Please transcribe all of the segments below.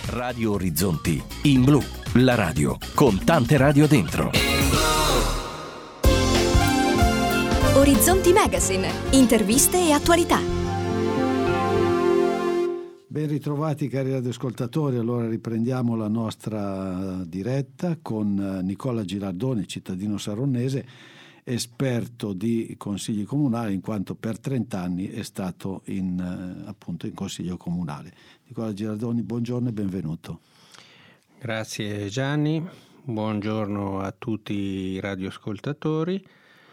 Radio Orizzonti in blu, la radio con tante radio dentro. Orizzonti Magazine, interviste e attualità. Ben ritrovati cari radioascoltatori, allora riprendiamo la nostra diretta con Nicola Girardoni, cittadino saronnese, esperto di consigli comunali in quanto per 30 anni è stato appunto in consiglio comunale. Nicola Girardoni, buongiorno e benvenuto. Grazie Gianni, buongiorno a tutti i radioascoltatori.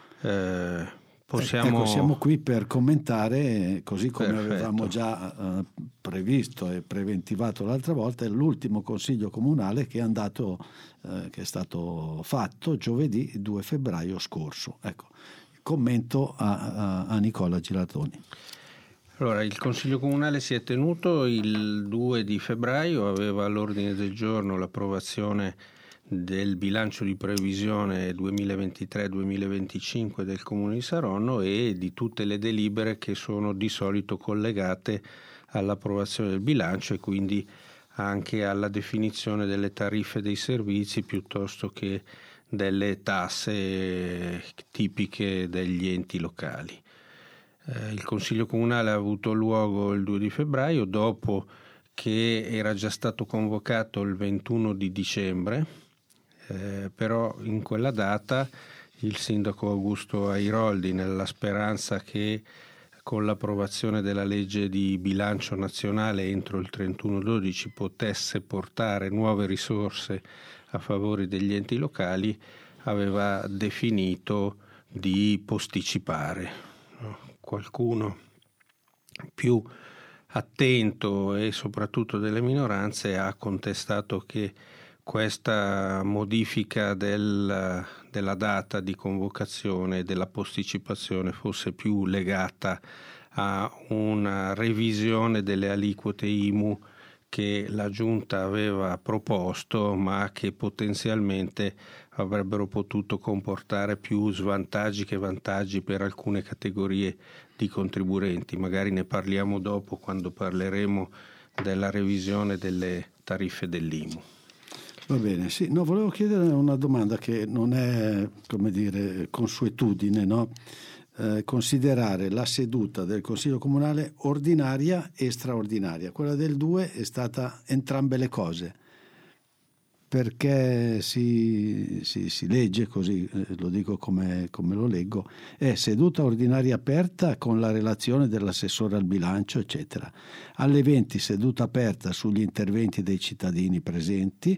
Siamo qui per commentare, così come Perfetto. avevamo già previsto e preventivato l'altra volta, l'ultimo consiglio comunale che è stato fatto giovedì 2 febbraio scorso. Ecco, il commento a Nicola Girardoni. Allora, il Consiglio Comunale si è tenuto il 2 di febbraio, aveva all'ordine del giorno l'approvazione del bilancio di previsione 2023-2025 del Comune di Saronno e di tutte le delibere che sono di solito collegate all'approvazione del bilancio e quindi anche alla definizione delle tariffe dei servizi piuttosto che delle tasse tipiche degli enti locali. Il Consiglio Comunale ha avuto luogo il 2 di febbraio dopo che era già stato convocato il 21 di dicembre, però in quella data il sindaco Augusto Airoldi, nella speranza che con l'approvazione della legge di bilancio nazionale entro il 31/12 potesse portare nuove risorse a favore degli enti locali, aveva definito di posticipare. Qualcuno più attento e soprattutto delle minoranze ha contestato che questa modifica della data di convocazione e della posticipazione fosse più legata a una revisione delle aliquote IMU che la Giunta aveva proposto, ma che potenzialmente avrebbero potuto comportare più svantaggi che vantaggi per alcune categorie di contribuenti. Magari ne parliamo dopo, quando parleremo della revisione delle tariffe dell'IMU. Va bene, sì, no, volevo chiedere una domanda che non è, come dire, consuetudine, no? Considerare la seduta del Consiglio Comunale ordinaria e straordinaria. Quella del 2 è stata entrambe le cose, perché si legge così, lo dico come lo leggo, è seduta ordinaria aperta con la relazione dell'assessore al bilancio, eccetera. Alle 20 seduta aperta sugli interventi dei cittadini presenti,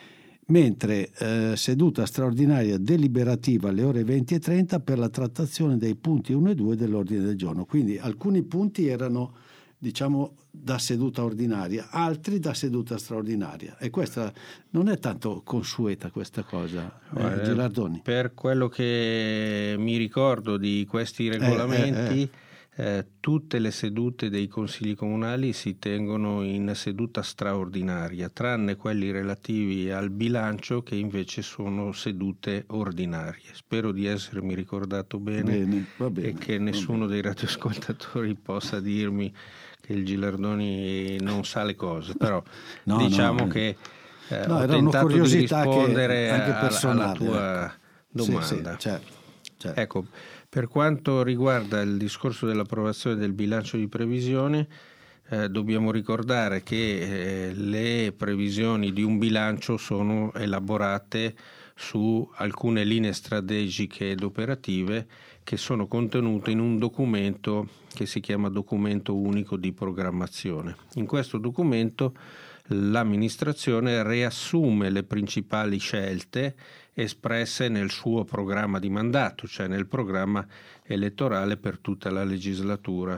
mentre seduta straordinaria deliberativa alle ore 20:30 per la trattazione dei punti 1 e 2 dell'ordine del giorno. Quindi alcuni punti erano, diciamo, da seduta ordinaria, altri da seduta straordinaria, e questa non è tanto consueta, questa cosa, Girardoni. Per quello che mi ricordo di questi regolamenti, tutte le sedute dei consigli comunali si tengono in seduta straordinaria, tranne quelli relativi al bilancio che invece sono sedute ordinarie. Spero di essermi ricordato bene, va bene, e che nessuno dei radioascoltatori possa dirmi che il Girardoni non sa le cose, però diciamo che ho tentato di rispondere alla tua domanda. Sì, certo. Ecco, per quanto riguarda il discorso dell'approvazione del bilancio di previsione, dobbiamo ricordare che le previsioni di un bilancio sono elaborate su alcune linee strategiche ed operative che sono contenute in un documento che si chiama Documento Unico di Programmazione. In questo documento l'amministrazione riassume le principali scelte espresse nel suo programma di mandato, cioè nel programma elettorale per tutta la legislatura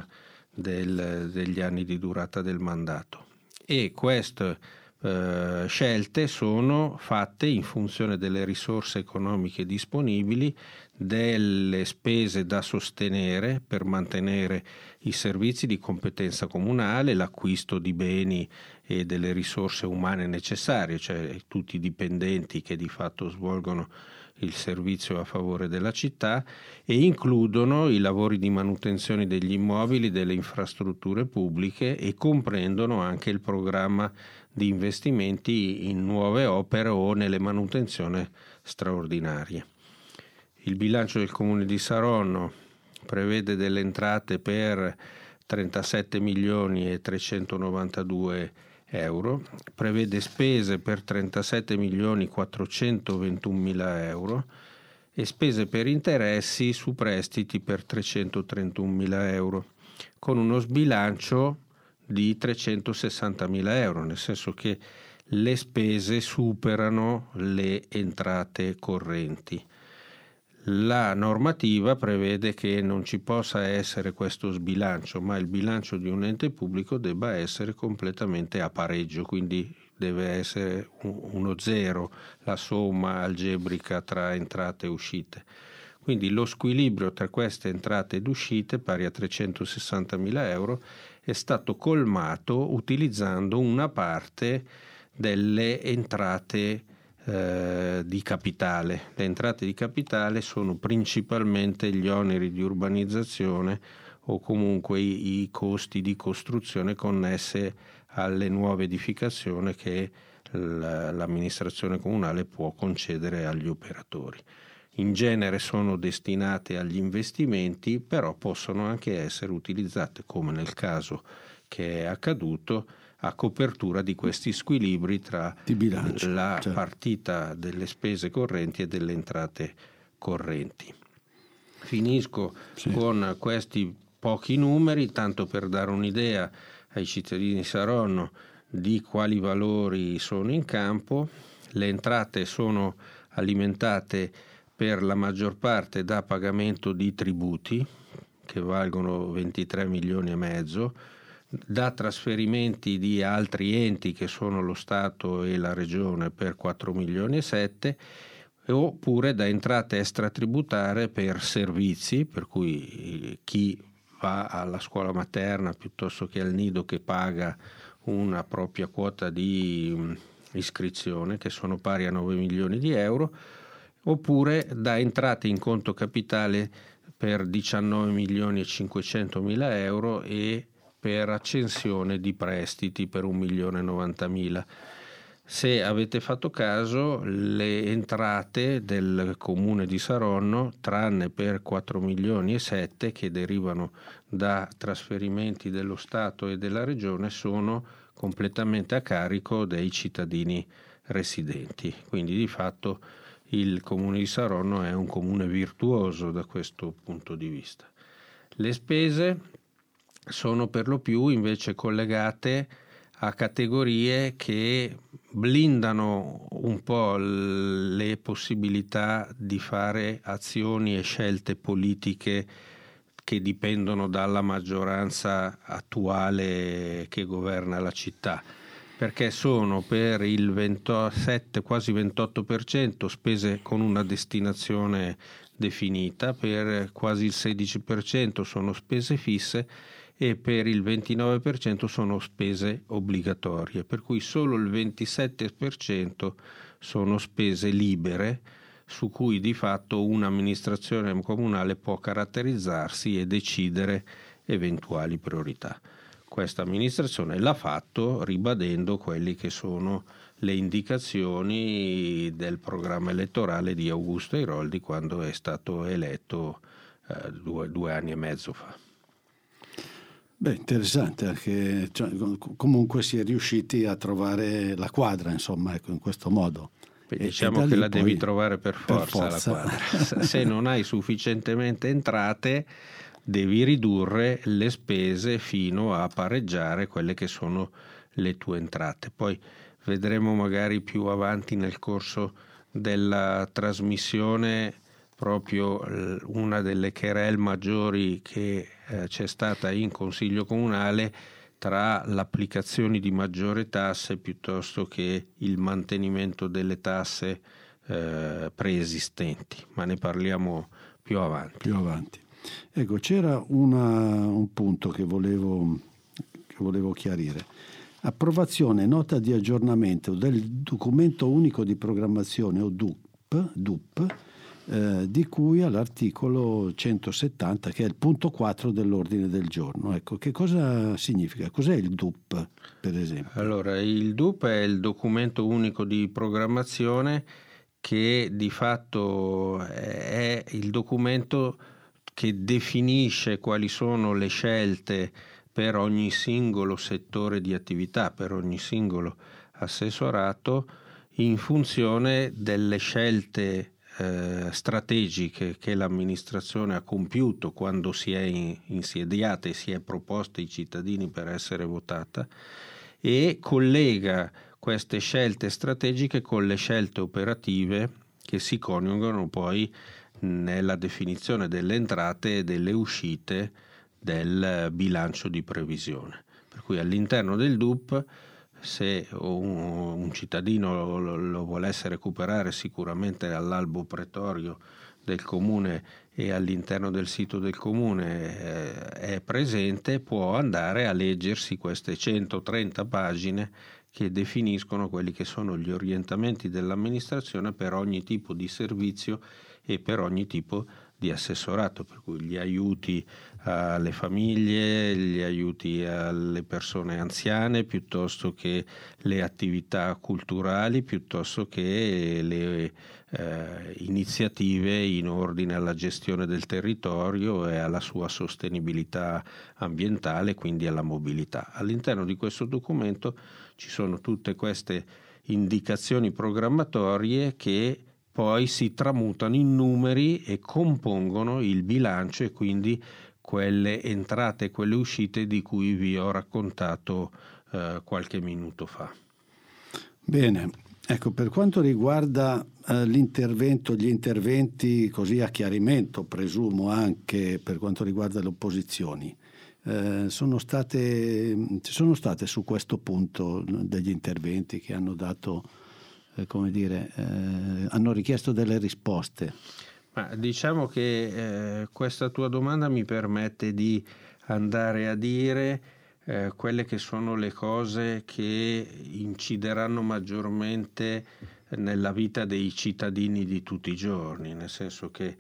degli anni di durata del mandato. E queste scelte sono fatte in funzione delle risorse economiche disponibili, delle spese da sostenere per mantenere i servizi di competenza comunale, l'acquisto di beni e delle risorse umane necessarie, cioè tutti i dipendenti che di fatto svolgono il servizio a favore della città, e includono i lavori di manutenzione degli immobili, delle infrastrutture pubbliche, e comprendono anche il programma di investimenti in nuove opere o nelle manutenzioni straordinarie. Il bilancio del Comune di Saronno prevede delle entrate per 37 milioni e 392 euro, prevede spese per 37 milioni 421 mila euro e spese per interessi su prestiti per 331 mila euro, con uno sbilancio di 360 mila euro, nel senso che le spese superano le entrate correnti. La normativa prevede che non ci possa essere questo sbilancio, ma il bilancio di un ente pubblico debba essere completamente a pareggio, quindi deve essere uno zero la somma algebrica tra entrate e uscite. Quindi lo squilibrio tra queste entrate ed uscite, pari a 360 mila euro, è stato colmato utilizzando una parte delle entrate di capitale. Le entrate di capitale sono principalmente gli oneri di urbanizzazione o comunque i costi di costruzione connesse alle nuove edificazioni che l'amministrazione comunale può concedere agli operatori. In genere sono destinate agli investimenti, però possono anche essere utilizzate, come nel caso che è accaduto, a copertura di questi squilibri tra bilancio, la certo, partita delle spese correnti e delle entrate correnti. Finisco con questi pochi numeri, tanto per dare un'idea ai cittadini di Saronno di quali valori sono in campo. Le entrate sono alimentate per la maggior parte da pagamento di tributi, che valgono 23 milioni e mezzo, da trasferimenti di altri enti che sono lo Stato e la Regione per 4 milioni e 7, oppure da entrate extratributarie per servizi, per cui chi va alla scuola materna piuttosto che al nido che paga una propria quota di iscrizione, che sono pari a 9 milioni di euro, oppure da entrate in conto capitale per 19 milioni e 500 mila euro e per accensione di prestiti per 1 milione e 90 mila. Se avete fatto caso, le entrate del Comune di Saronno, tranne per 4 milioni e 7 che derivano da trasferimenti dello Stato e della Regione, sono completamente a carico dei cittadini residenti. Quindi di fatto il Comune di Saronno è un comune virtuoso da questo punto di vista. Le spese sono per lo più invece collegate a categorie che blindano un po' le possibilità di fare azioni e scelte politiche che dipendono dalla maggioranza attuale che governa la città, perché sono per il 27, quasi 28% spese con una destinazione definita, per quasi il 16% sono spese fisse e per il 29% sono spese obbligatorie, per cui solo il 27% sono spese libere, su cui di fatto un'amministrazione comunale può caratterizzarsi e decidere eventuali priorità. Questa amministrazione l'ha fatto ribadendo quelli che sono le indicazioni del programma elettorale di Augusto Airoldi quando è stato eletto 2 anni e mezzo fa. Beh, interessante, perché comunque si è riusciti a trovare la quadra, insomma, ecco, in questo modo. Diciamo che la devi trovare per forza. La quadra. Se non hai sufficientemente entrate, devi ridurre le spese fino a pareggiare quelle che sono le tue entrate. Poi vedremo magari più avanti nel corso della trasmissione proprio una delle querelle maggiori che c'è stata in Consiglio Comunale tra l'applicazione di maggiori tasse piuttosto che il mantenimento delle tasse preesistenti, ma ne parliamo più avanti. Ecco, c'era un punto che volevo chiarire. Approvazione, nota di aggiornamento del documento unico di programmazione o DUP DUP, di cui all'articolo 170, che è il punto 4 dell'ordine del giorno. Ecco, che cosa significa? Cos'è il DUP, per esempio? Allora, il DUP è il documento unico di programmazione, che di fatto è il documento che definisce quali sono le scelte per ogni singolo settore di attività, per ogni singolo assessorato, in funzione delle scelte strategiche che l'amministrazione ha compiuto quando si è insediata e si è proposta ai cittadini per essere votata, e collega queste scelte strategiche con le scelte operative che si coniugano poi nella definizione delle entrate e delle uscite del bilancio di previsione. Per cui all'interno del DUP, se un cittadino lo volesse recuperare, sicuramente all'albo pretorio del comune e all'interno del sito del comune è presente, può andare a leggersi queste 130 pagine che definiscono quelli che sono gli orientamenti dell'amministrazione per ogni tipo di servizio e per ogni tipo di assessorato, per cui gli aiuti alle famiglie, gli aiuti alle persone anziane, piuttosto che le attività culturali, piuttosto che le iniziative in ordine alla gestione del territorio e alla sua sostenibilità ambientale, quindi alla mobilità. All'interno di questo documento ci sono tutte queste indicazioni programmatorie che poi si tramutano in numeri e compongono il bilancio e quindi quelle entrate e quelle uscite di cui vi ho raccontato qualche minuto fa. Bene, ecco, per quanto riguarda gli interventi così a chiarimento, presumo anche per quanto riguarda le opposizioni, ci sono state su questo punto degli interventi che hanno dato, hanno richiesto delle risposte. Ma diciamo che questa tua domanda mi permette di andare a dire quelle che sono le cose che incideranno maggiormente nella vita dei cittadini di tutti i giorni, nel senso che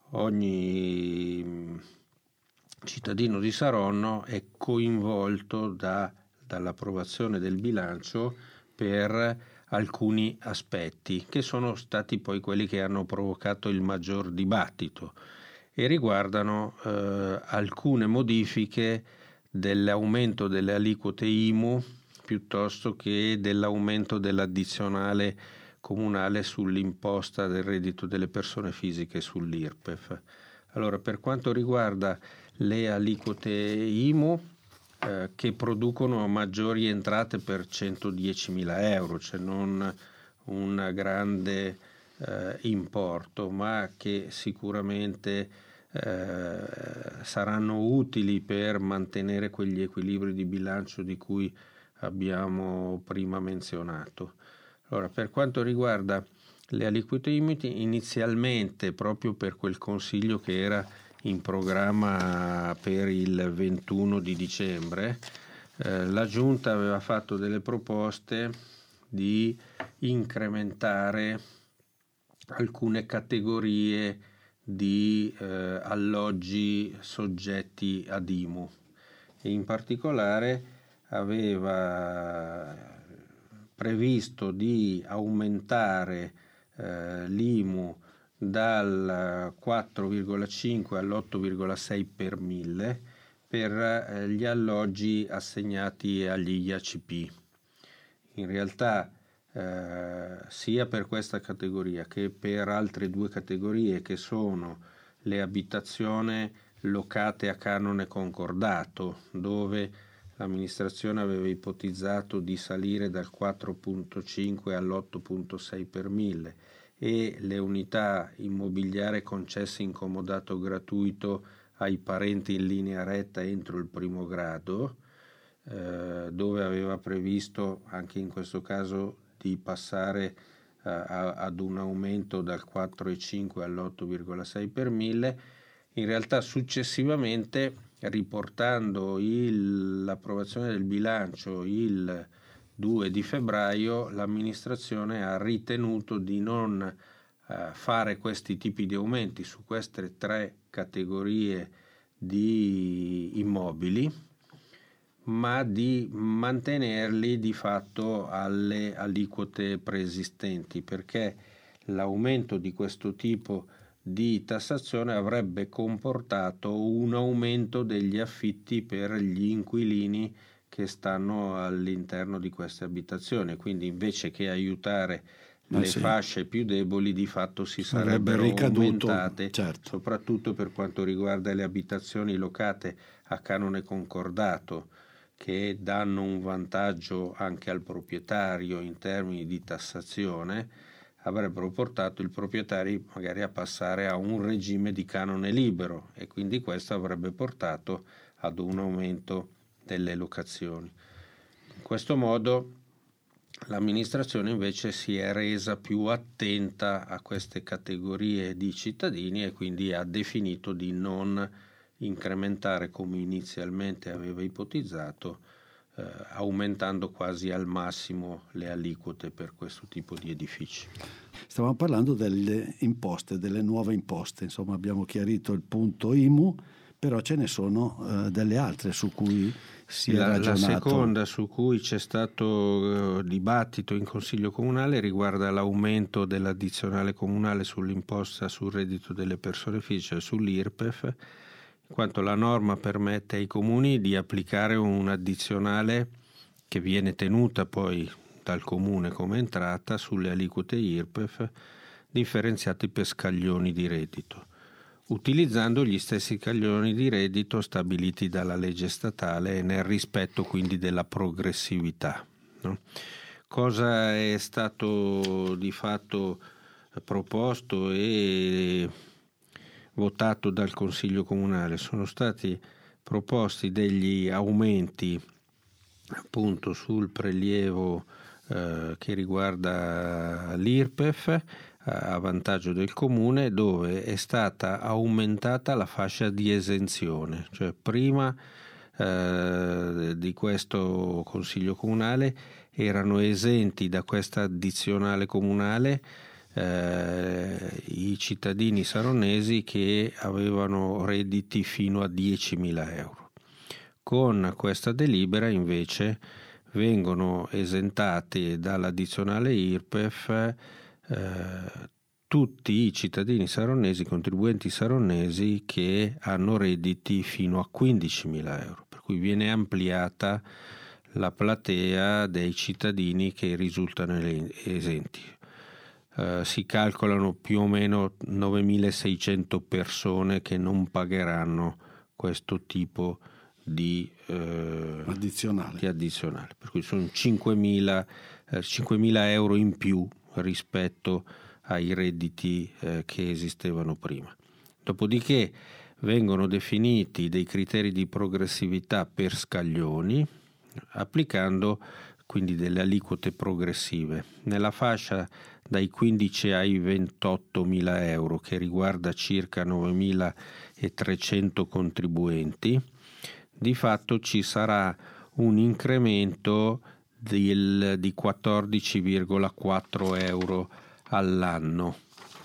ogni cittadino di Saronno è coinvolto dall'approvazione del bilancio per alcuni aspetti che sono stati poi quelli che hanno provocato il maggior dibattito e riguardano alcune modifiche dell'aumento delle aliquote IMU piuttosto che dell'aumento dell'addizionale comunale sull'imposta del reddito delle persone fisiche sull'IRPEF. Allora, per quanto riguarda le aliquote IMU che producono maggiori entrate per 110.000 euro, cioè non un grande importo, ma che sicuramente saranno utili per mantenere quegli equilibri di bilancio di cui abbiamo prima menzionato. Allora, per quanto riguarda le aliquote IMU, inizialmente proprio per quel consiglio che era in programma per il 21 di dicembre, la Giunta aveva fatto delle proposte di incrementare alcune categorie di alloggi soggetti ad IMU e in particolare aveva previsto di aumentare l'IMU dal 4,5 all'8,6 per mille per gli alloggi assegnati agli IACP. In realtà sia per questa categoria che per altre due categorie che sono le abitazioni locate a canone concordato, dove l'amministrazione aveva ipotizzato di salire dal 4,5 all'8,6 per mille, e le unità immobiliari concesse in comodato gratuito ai parenti in linea retta entro il primo grado, dove aveva previsto anche in questo caso di passare ad un aumento dal 4,5 all'8,6 per mille. In realtà successivamente, riportando l'approvazione del bilancio il 2 di febbraio, l'amministrazione ha ritenuto di non fare questi tipi di aumenti su queste 3 categorie di immobili, ma di mantenerli di fatto alle aliquote preesistenti, perché l'aumento di questo tipo di tassazione avrebbe comportato un aumento degli affitti per gli inquilini che stanno all'interno di queste abitazioni, quindi invece che aiutare le fasce più deboli, di fatto si sarebbero aumentate, certo, soprattutto per quanto riguarda le abitazioni locate a canone concordato, che danno un vantaggio anche al proprietario in termini di tassazione, avrebbero portato il proprietario magari a passare a un regime di canone libero, e quindi questo avrebbe portato ad un aumento delle locazioni. In questo modo l'amministrazione invece si è resa più attenta a queste categorie di cittadini e quindi ha definito di non incrementare, come inizialmente aveva ipotizzato, aumentando quasi al massimo le aliquote per questo tipo di edifici. Stavamo parlando delle imposte, delle nuove imposte, insomma abbiamo chiarito il punto IMU, però ce ne sono delle altre su cui si è ragionato. La seconda su cui c'è stato dibattito in Consiglio Comunale riguarda l'aumento dell'addizionale comunale sull'imposta sul reddito delle persone fisiche, sull'IRPEF, in quanto la norma permette ai comuni di applicare un'addizionale che viene tenuta poi dal comune come entrata sulle aliquote IRPEF differenziate per scaglioni di reddito, utilizzando gli stessi scaglioni di reddito stabiliti dalla legge statale e nel rispetto quindi della progressività, no? Cosa è stato di fatto proposto e votato dal Consiglio Comunale? Sono stati proposti degli aumenti appunto sul prelievo che riguarda l'IRPEF a vantaggio del comune, dove è stata aumentata la fascia di esenzione, cioè prima di questo Consiglio Comunale erano esenti da questa addizionale comunale i cittadini saronesi che avevano redditi fino a 10.000 euro. Con questa delibera invece vengono esentati dall'addizionale IRPEF tutti i cittadini saronesi, contribuenti saronesi che hanno redditi fino a 15.000 euro, per cui viene ampliata la platea dei cittadini che risultano esenti. Si calcolano più o meno 9.600 persone che non pagheranno questo tipo di addizionale, per cui sono 5.000 euro in più rispetto ai redditi che esistevano prima. Dopodiché vengono definiti dei criteri di progressività per scaglioni, applicando quindi delle aliquote progressive. Nella fascia dai 15 ai 28.000 euro, che riguarda circa 9.300 contribuenti, di fatto ci sarà un incremento di 14,4 euro all'anno.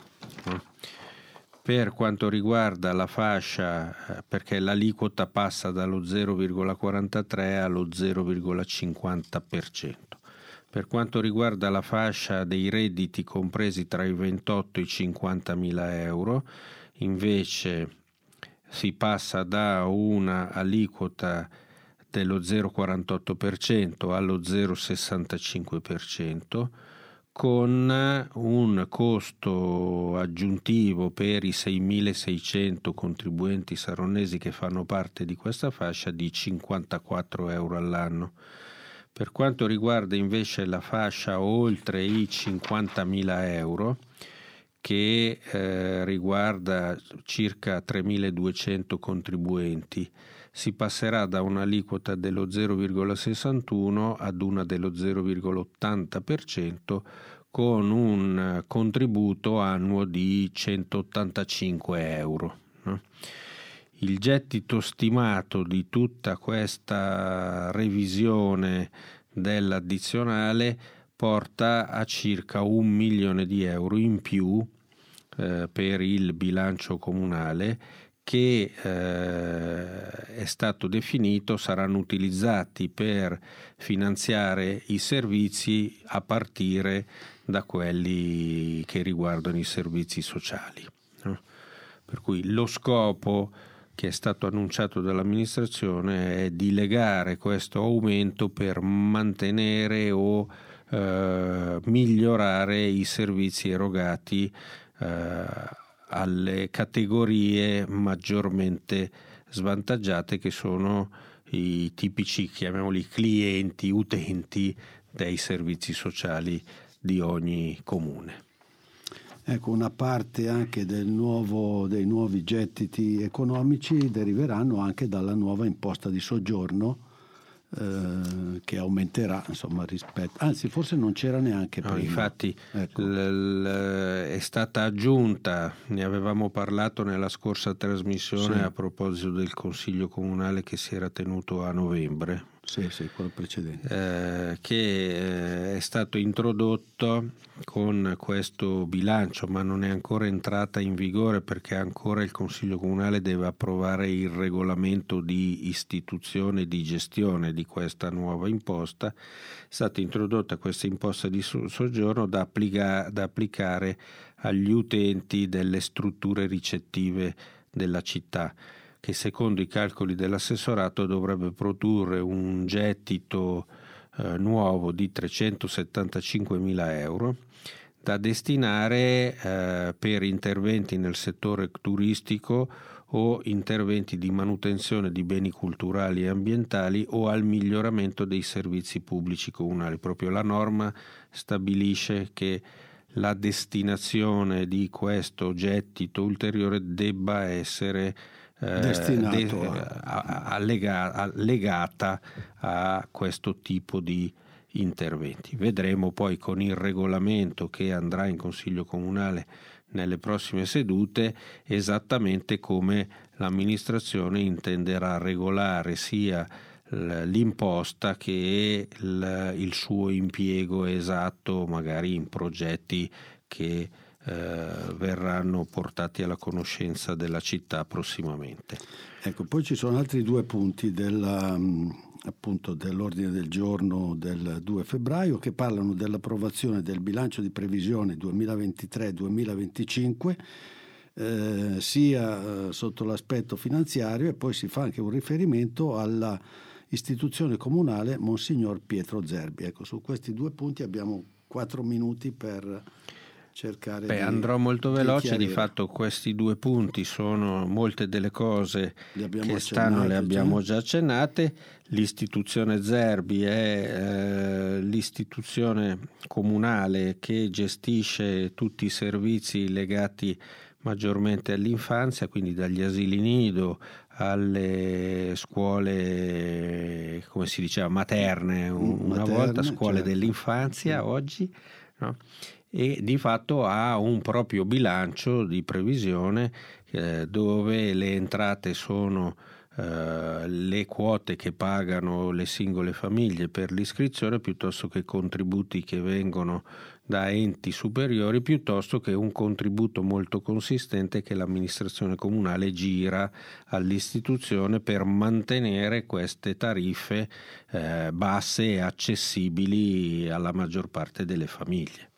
Per quanto riguarda la fascia, perché l'aliquota passa dallo 0,43 allo 0,50%. Per quanto riguarda la fascia dei redditi compresi tra i 28 e i 50.000 euro, invece si passa da una aliquota dello 0,48% allo 0,65%, con un costo aggiuntivo per i 6.600 contribuenti saronesi che fanno parte di questa fascia di 54 euro all'anno. Per quanto riguarda invece la fascia oltre i 50.000 euro, che riguarda circa 3.200 contribuenti, si passerà da un'aliquota dello 0,61 ad una dello 0,80% con un contributo annuo di 185 euro. Il gettito stimato di tutta questa revisione dell'addizionale porta a circa 1 milione di euro in più per il bilancio comunale che è stato definito saranno utilizzati per finanziare i servizi a partire da quelli che riguardano i servizi sociali. Per cui lo scopo che è stato annunciato dall'amministrazione è di legare questo aumento per mantenere o migliorare i servizi erogati alle categorie maggiormente svantaggiate, che sono i tipici, chiamiamoli clienti, utenti dei servizi sociali di ogni comune. Ecco, una parte anche dei nuovi gettiti economici deriveranno anche dalla nuova imposta di soggiorno, che aumenterà, insomma, rispetto, anzi forse non c'era neanche prima. Infatti ecco. È stata aggiunta, ne avevamo parlato nella scorsa trasmissione, sì, a proposito del Consiglio Comunale che si era tenuto a novembre. Sì, quello precedente. Che è stato introdotto con questo bilancio, ma non è ancora entrata in vigore perché ancora il Consiglio Comunale deve approvare il regolamento di istituzione e di gestione di questa nuova imposta. È stata introdotta questa imposta di soggiorno da applicare agli utenti delle strutture ricettive della città, che secondo i calcoli dell'assessorato dovrebbe produrre un gettito nuovo di 375.000 euro da destinare per interventi nel settore turistico o interventi di manutenzione di beni culturali e ambientali o al miglioramento dei servizi pubblici comunali. Proprio la norma stabilisce che la destinazione di questo gettito ulteriore debba essere legata a questo tipo di interventi. Vedremo poi con il regolamento che andrà in Consiglio Comunale nelle prossime sedute esattamente come l'amministrazione intenderà regolare sia l'imposta che il suo impiego esatto, magari in progetti che verranno portati alla conoscenza della città prossimamente. Ecco, poi ci sono altri due punti appunto dell'ordine del giorno del 2 febbraio che parlano dell'approvazione del bilancio di previsione 2023-2025 sia sotto l'aspetto finanziario, e poi si fa anche un riferimento alla istituzione comunale Monsignor Pietro Zerbi. Ecco, su questi due punti abbiamo 4 minuti per cercare andrò molto veloce. Di fatto questi due punti sono molte delle cose che le abbiamo già accennate. L'istituzione Zerbi è l'istituzione comunale che gestisce tutti i servizi legati maggiormente all'infanzia, quindi dagli asili nido alle scuole, come si diceva, materne una volta, scuole, certo, dell'infanzia, sì, oggi, no? E di fatto ha un proprio bilancio di previsione dove le entrate sono le quote che pagano le singole famiglie per l'iscrizione, piuttosto che contributi che vengono da enti superiori, piuttosto che un contributo molto consistente che l'amministrazione comunale gira all'istituzione per mantenere queste tariffe basse e accessibili alla maggior parte delle famiglie.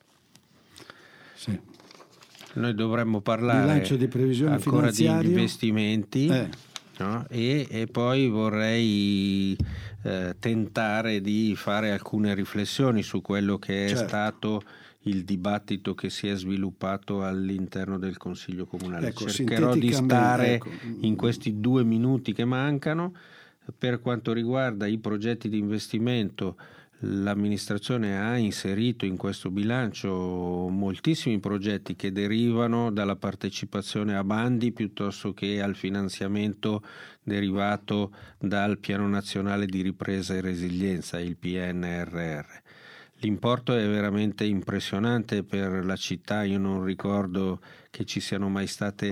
Sì. Noi dovremmo parlare bilancio di previsione ancora di investimenti, no? e poi vorrei tentare di fare alcune riflessioni su quello che è, certo, stato il dibattito che si è sviluppato all'interno del Consiglio Comunale. Ecco, cercherò di stare in questi 2 minuti che mancano. Per quanto riguarda i progetti di investimento, l'amministrazione ha inserito in questo bilancio moltissimi progetti che derivano dalla partecipazione a bandi piuttosto che al finanziamento derivato dal Piano Nazionale di Ripresa e Resilienza, il PNRR. L'importo è veramente impressionante per la città. Io non ricordo che ci siano mai state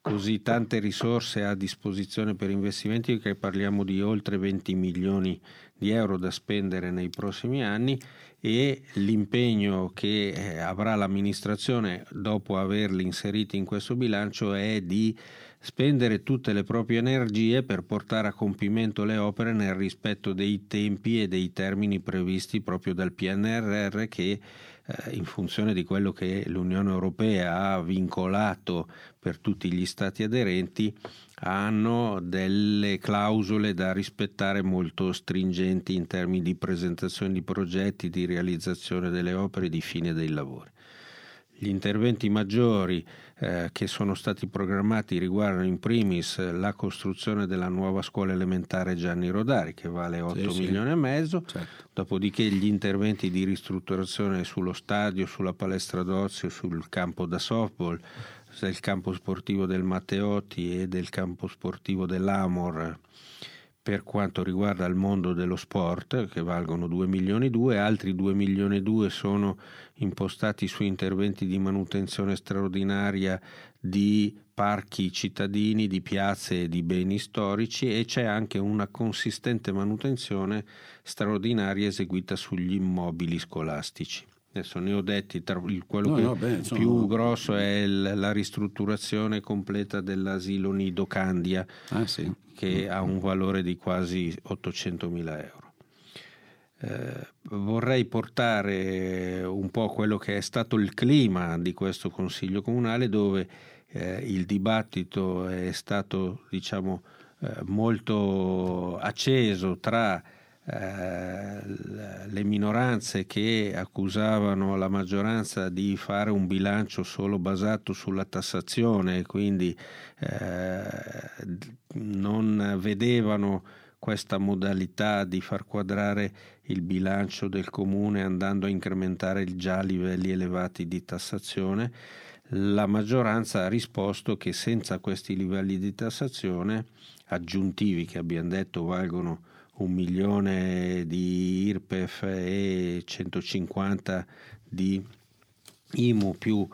così tante risorse a disposizione per investimenti, che parliamo di oltre 20 milioni di euro da spendere nei prossimi anni, e l'impegno che avrà l'amministrazione dopo averli inseriti in questo bilancio è di spendere tutte le proprie energie per portare a compimento le opere nel rispetto dei tempi e dei termini previsti proprio dal PNRR, che in funzione di quello che l'Unione Europea ha vincolato per tutti gli stati aderenti, hanno delle clausole da rispettare molto stringenti in termini di presentazione di progetti, di realizzazione delle opere e di fine dei lavori. Gli interventi maggiori che sono stati programmati riguardano in primis la costruzione della nuova scuola elementare Gianni Rodari, che vale 8 milioni e mezzo, certo. Dopodiché gli interventi di ristrutturazione sullo stadio, sulla palestra d'ozio, sul campo da softball, del campo sportivo del Matteotti e del campo sportivo dell'Amor per quanto riguarda il mondo dello sport, che valgono 2 milioni e 2, altri 2 milioni e 2 sono impostati su interventi di manutenzione straordinaria di parchi cittadini, di piazze e di beni storici, e c'è anche una consistente manutenzione straordinaria eseguita sugli immobili scolastici. Adesso ne ho detti, quello più grosso è la ristrutturazione completa dell'asilo Nido Candia, che ha un valore di quasi 800.000 euro. Vorrei portare un po' quello che è stato il clima di questo Consiglio Comunale, dove il dibattito è stato, molto acceso tra le minoranze che accusavano la maggioranza di fare un bilancio solo basato sulla tassazione e quindi non vedevano questa modalità di far quadrare il bilancio del comune andando a incrementare già livelli elevati di tassazione. La maggioranza ha risposto che senza questi livelli di tassazione aggiuntivi, che abbiamo detto valgono 1 milione di IRPEF e 150 di IMU più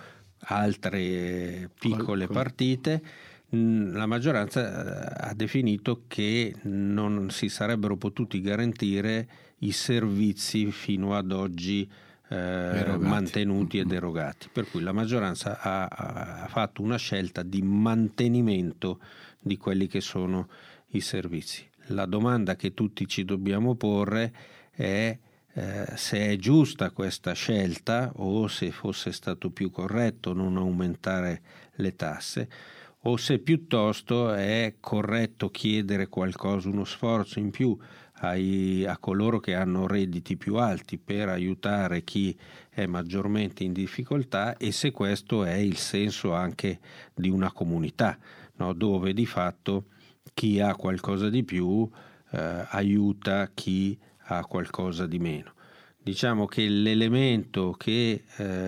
altre piccole partite, la maggioranza ha definito che non si sarebbero potuti garantire i servizi fino ad oggi mantenuti ed erogati, per cui la maggioranza ha fatto una scelta di mantenimento di quelli che sono i servizi. La domanda che tutti ci dobbiamo porre è se è giusta questa scelta o se fosse stato più corretto non aumentare le tasse, o se piuttosto è corretto chiedere qualcosa, uno sforzo in più a coloro che hanno redditi più alti per aiutare chi è maggiormente in difficoltà, e se questo è il senso anche di una comunità, no? Dove di fatto chi ha qualcosa di più aiuta chi ha qualcosa di meno. Diciamo che l'elemento che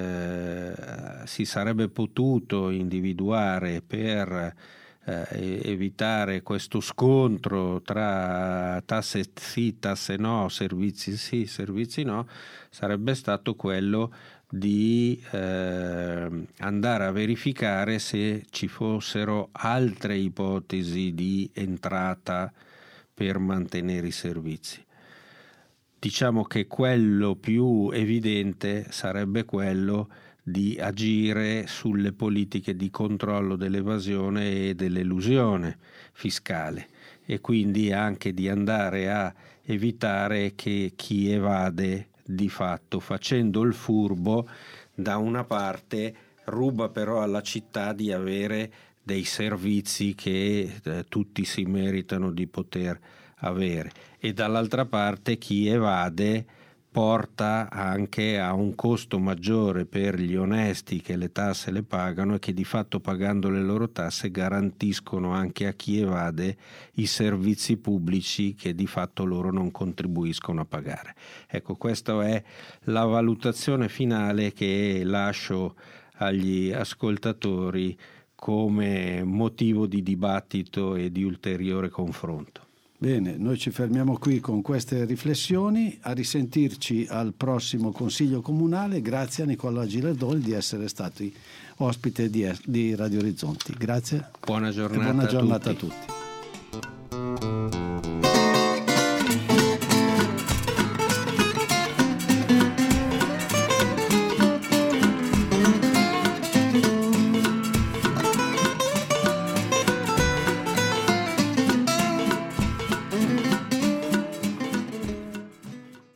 si sarebbe potuto individuare per evitare questo scontro tra tasse sì, tasse no, servizi sì, servizi no, sarebbe stato quello di andare a verificare se ci fossero altre ipotesi di entrata per mantenere i servizi. Diciamo che quello più evidente sarebbe quello di agire sulle politiche di controllo dell'evasione e dell'elusione fiscale, e quindi anche di andare a evitare che chi evade di fatto, facendo il furbo, da una parte ruba però alla città di avere dei servizi che tutti si meritano di poter avere, e dall'altra parte chi evade porta anche a un costo maggiore per gli onesti che le tasse le pagano e che di fatto, pagando le loro tasse, garantiscono anche a chi evade i servizi pubblici che di fatto loro non contribuiscono a pagare. Ecco, questa è la valutazione finale che lascio agli ascoltatori come motivo di dibattito e di ulteriore confronto. Bene, noi ci fermiamo qui con queste riflessioni, a risentirci al prossimo Consiglio Comunale. Grazie a Nicola Girardoni di essere stati ospite di Radio Orizzonti. Grazie. Buona giornata, e buona giornata a tutti.